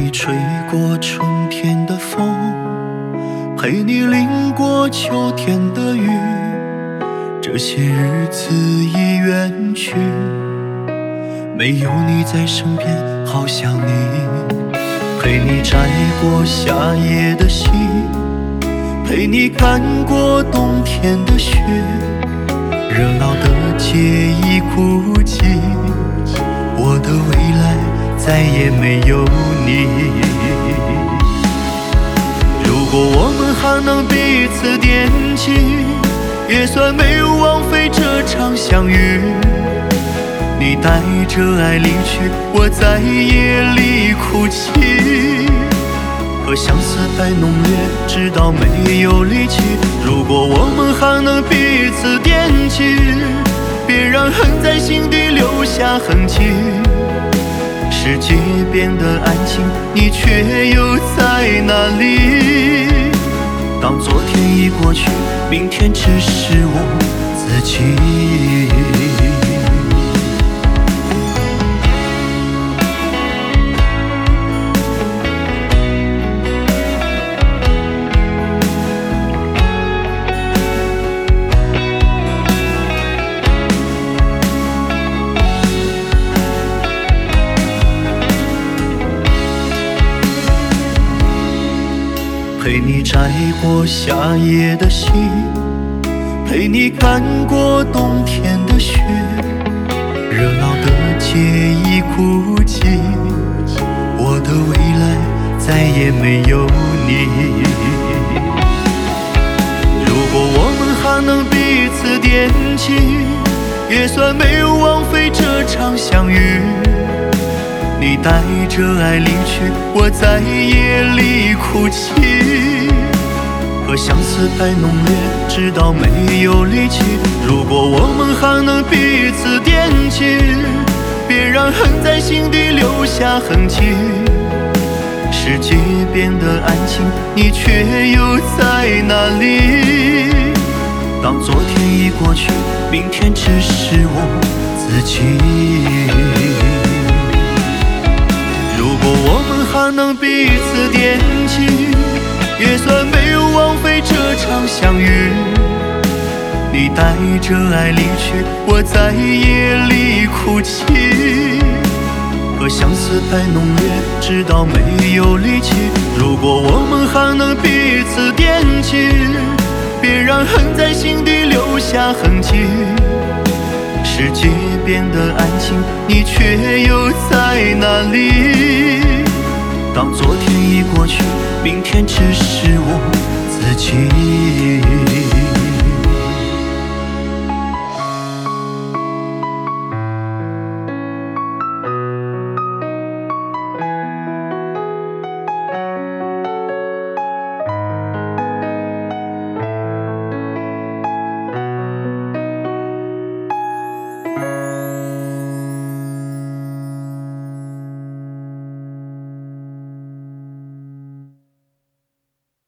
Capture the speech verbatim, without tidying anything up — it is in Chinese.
你吹过春天的风，陪你淋过秋天的雨，这些日子已远去，没有你在身边好想你。陪你摘过夏夜的夕，陪你看过冬天的雪，热闹的街已孤寂，我的未来再也没有你。如果我们还能彼此惦记，也算没有枉费这场相遇。你带着爱离去，我在夜里哭泣，和相思太浓烈，直到没有力气。如果我们还能彼此惦记，别让恨在心底留下痕迹。世界变得安静，你却又在哪里？当昨天已过去，明天只是我自己。陪你摘过夏夜的夕，陪你看过冬天的雪，热闹的街已孤寂，我的未来再也没有你。如果我们还能彼此惦记，也算没有枉费这场相遇。你带着爱离去，我在夜里哭泣，和相思太浓烈，直到没有力气。如果我们还能彼此惦记，别让恨在心底留下痕迹。世界变得安静，你却又在哪里？当昨天已过去，明天只是我自己。如果我们还能彼此惦记，也算没有枉费这场相遇。你带着爱离去，我在夜里哭泣，和相思太浓烈，直到没有力气。如果我们还能彼此惦记，别让恨在心底留下痕迹。世界变得安静，你却又在哪里？当昨天已过去，明天只是我自己。